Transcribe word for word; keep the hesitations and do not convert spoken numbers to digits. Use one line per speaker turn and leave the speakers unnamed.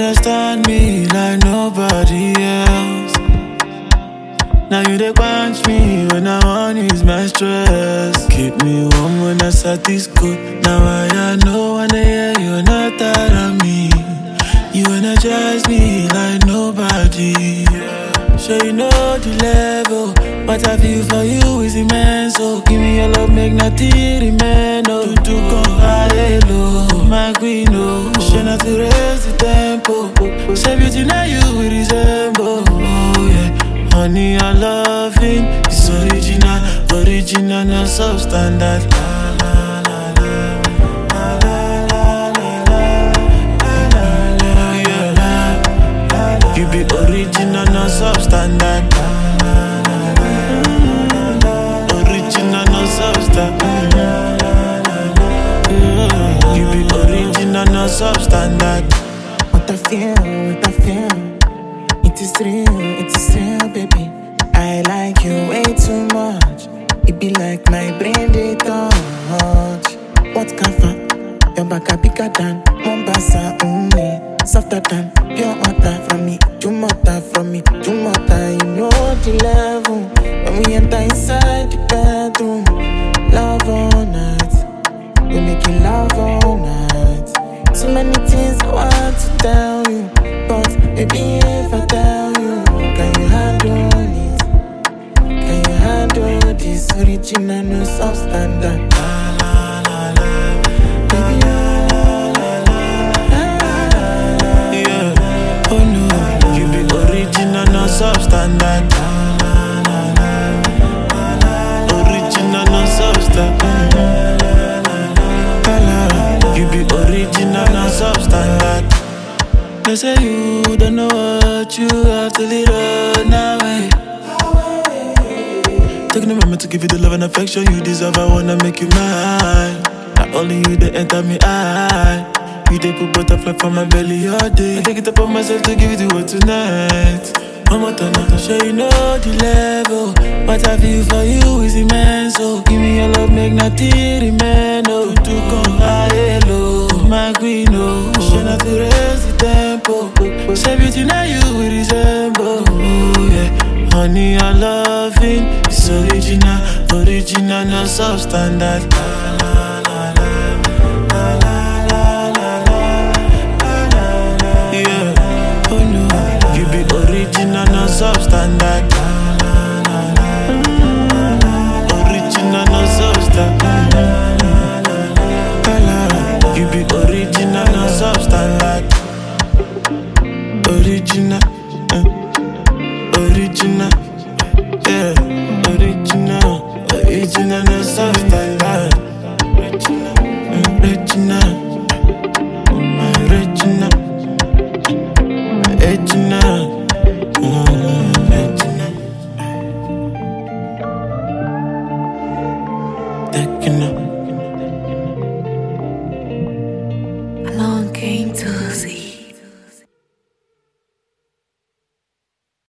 understand me like nobody else. Now you dey quench me when I want ease my stress. Keep me warm when I start this cold. Now I know when I hear you're not tired of me. You energize me like nobody. Sure you know the level. What I feel for you is immense. So give me your love, make nothing remain. Oh, to come high low, my queen. Oh, she not to raise the tempo. Say beauty now you will resemble. Oh yeah, honey I loving it's original, original not substandard. You be original, not substandard. Original, not substandard. You be original, not substandard.
What I feel, what I feel, it is real, it is real, baby. I like you way too much. It be like my brain they touch. What kafa? Your back a bigger than Mombasa, only softer than pure water from me. Too much from me, too much. You know the level when we enter inside the bedroom. Love all night, we making love all night. So many things I want to tell you, but baby if I tell you, can you handle it? Can you handle this original, no substandard?
Substandard. Original, no substandard. You be original, no substandard. They say you don't know what you have to lead on away. Taking a moment to give you the love and affection you deserve. I wanna make you mine. Not only you, they enter me eye. You they put butterfly from my belly all day. I take it upon myself to give you the word tonight. I'm not to show you know the level. What I feel for you is immense. So give me your love, make nothing remain. Oh, to come high low, my queen. Oh, she not to raise the tempo. Say beauty now you will resemble. Oh yeah, honey I loving it's original, original not substandard. Original, no substandard. Original, no substandard. You be original, no substandard. Original, uh, original, yeah, original, original, no substandard.